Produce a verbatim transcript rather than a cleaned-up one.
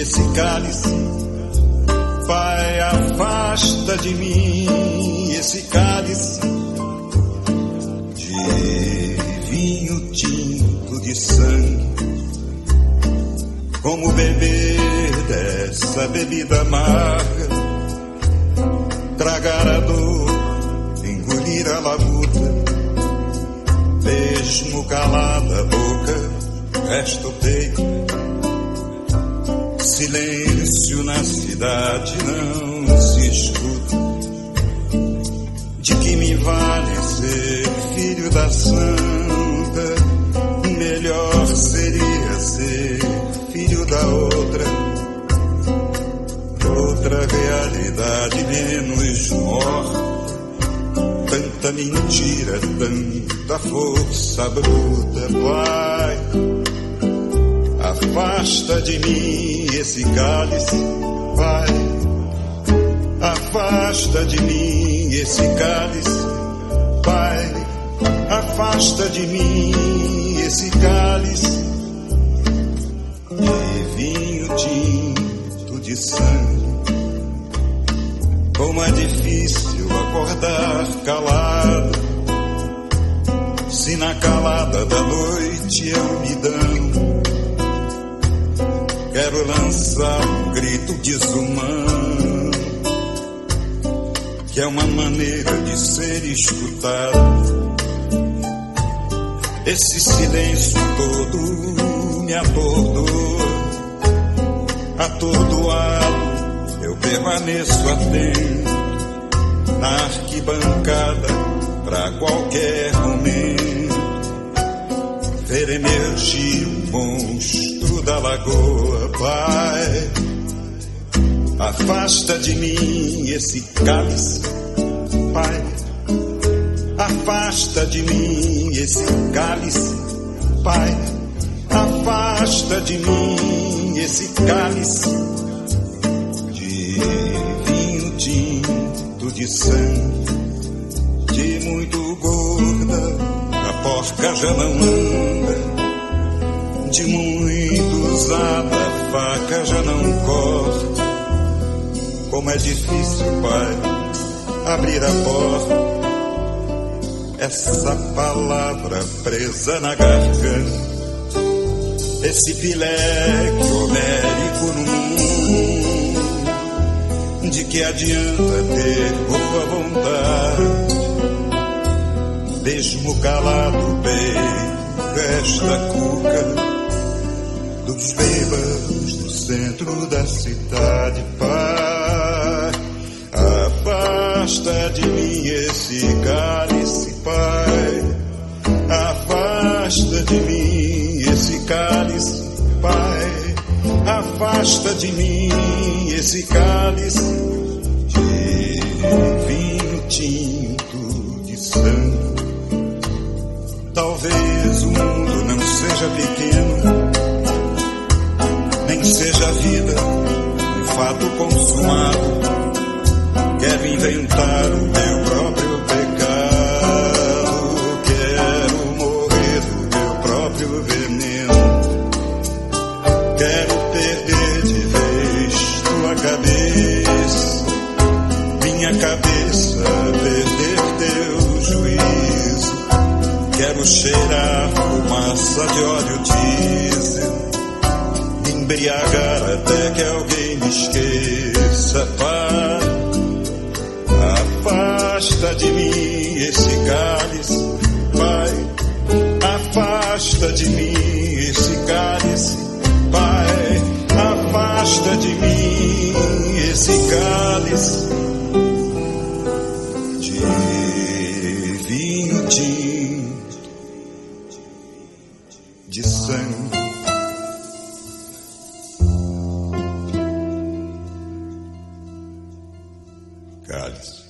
esse cálice. Pai, afasta de mim esse cálice de vinho tinto de sangue. Como beber dessa bebida amarga, tragar a dor, engolir a labuta, mesmo calada a boca, resta o peito. Silêncio na cidade não se escuta. De que me vale ser filho da santa? Melhor seria ser filho da outra, outra realidade menos morte. Tanta mentira, tanta força bruta. Vai, afasta de mim esse cálice. Vai, afasta de mim esse cálice. Vai, afasta de mim esse cálice de vinho tinto de sangue. Como é difícil acordar calado, se na calada da noite eu me dano. Quero lançar um grito desumano, que é uma maneira de ser escutado. Esse silêncio todo me atordoa. Atordoado eu permaneço atento na arquibancada pra qualquer momento ver emergir um monstro da lagoa. Pai, afasta de mim esse cálice. Pai, afasta de mim esse cálice. Pai, afasta de mim esse cálice de vinho tinto de sangue. De muito gorda a porca já não anda, de muito usada a faca já não corta. Como é difícil, pai, abrir a porta. Essa palavra presa na garganta, esse pileque homérico no mundo. De que adianta ter boa vontade, mesmo calado bem esta cuca dos bêbados do centro da cidade. Pai, afasta de mim esse cálice. Pai, afasta de mim esse cálice. Pai, afasta de mim esse cálice de vinho tinto de sangue. Talvez o mundo não seja pequeno, nem seja a vida um fato consumado. Quero inventar o meu próprio pecado, quero morrer do meu próprio veneno. Quero perder de vez tua cabeça, minha cabeça perder teu juízo. Quero cheirar fumaça de óleo diesel, me embriagar até que alguém me esqueça. Pai, afasta de mim esse cálice. Pai, afasta de mim esse cálice. Pai, afasta de mim esse cálice de vinho tinto de sangue. Cálice.